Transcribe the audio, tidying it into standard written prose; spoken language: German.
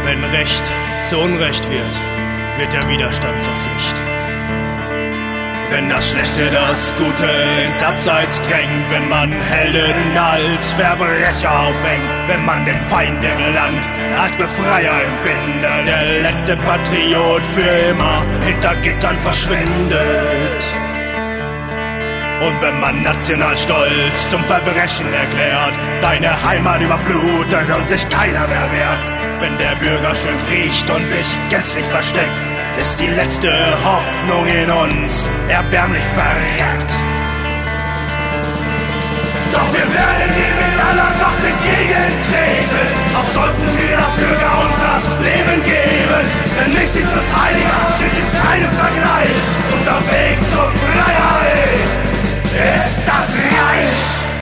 Wenn Recht zu Unrecht wird, wird der Widerstand zur Pflicht. Wenn das Schlechte das Gute ins Abseits drängt, wenn man Helden als Verbrecher aufhängt, wenn man den Feind im Land als Befreier empfindet, der letzte Patriot für immer hinter Gittern verschwindet. Und wenn man Nationalstolz zum Verbrechen erklärt, deine Heimat überflutet und sich keiner mehr wehrt, wenn der Bürger schön kriecht und sich gänzlich versteckt, ist die letzte Hoffnung in uns erbärmlich verreckt. Doch wir werden